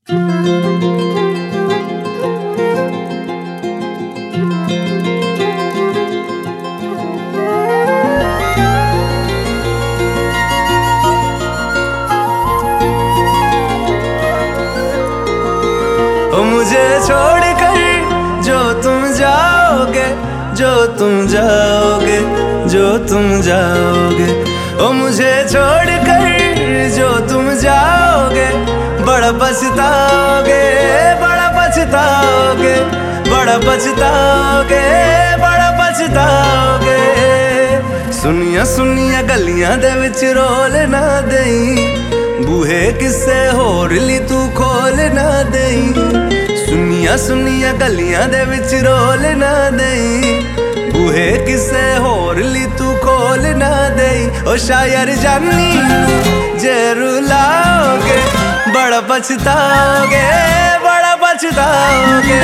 मुझे छोड़कर जो तुम जाओगे, जो तुम जाओगे, जो तुम जाओगे, ओ मुझे छोड़कर जो तुम जाओगे, बड़ा पछताओगे, बड़ा पछताओगे, बड़ा पछताओगे, बड़ा पछताओगे। सुनिया सुनिया गलियां दे विच रोल ना देई, बूहे किसे होर ली तू खोल ना देई। सुनिया सुनिया गलियां दे विच रोल ना देई, बूहे किसे होर ली तू खोल ना देई। ओ शायर जानी जे रुलाओगे, बड़ा पछताओगे, बड़ा पछताओगे।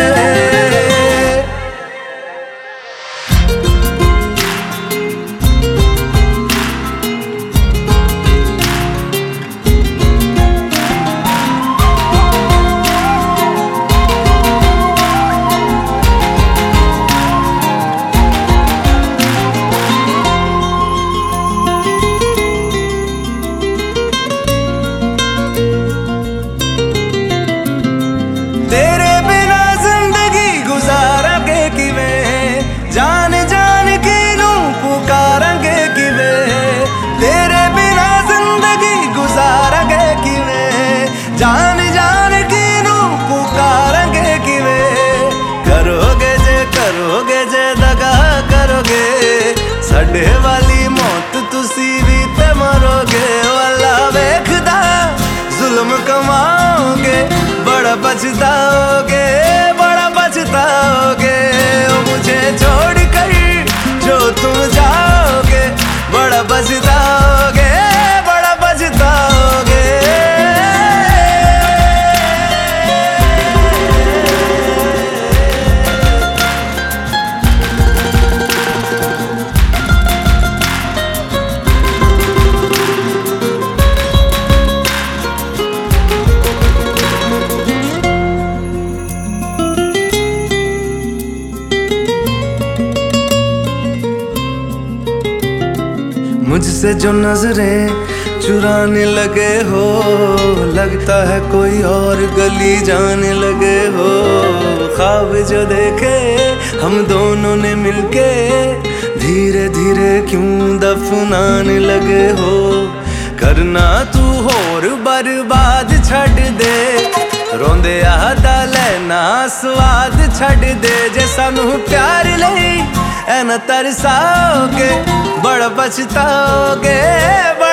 तेरे बिना जिंदगी गुजारांगे किवें, जान जान के नू पुकारांगे किवें। तेरे बिना जिंदगी गुजारांगे किवें, जान जान के नू पुकारांगे किवें। करोगे जे दगा करोगे, साडे वाली मौत तुसी भी ते मरोगे। वाला वेखदा जुल्म कमाओगे, बड़ा पछताओगे, बड़ा पछताओगे। ओ मुझे छोड़कर जो तुम जाओगे, बड़ा पछताओगे, बड़ा पछताओगे। मुझसे जो नजरें चुराने लगे हो, लगता है कोई और गली जाने लगे हो। ख्वाब जो देखे हम दोनों ने मिलके, धीरे धीरे क्यों दफनाने लगे हो। करना तू होर बर्बाद छड़ दे, रोंदे आदा लेना स्वाद छड़ दे। जे सानू प्यार लई ऐ ना तरसाओगे, बड़ा पछताओगे।